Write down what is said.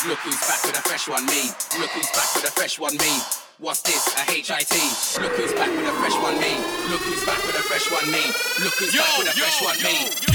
Look who's back with a fresh one, me. Look who's back with a fresh one, me. What's this? A HIT. Look who's back with a fresh one, me. Look who's back with a fresh one, me. Look who's back with a fresh one, me.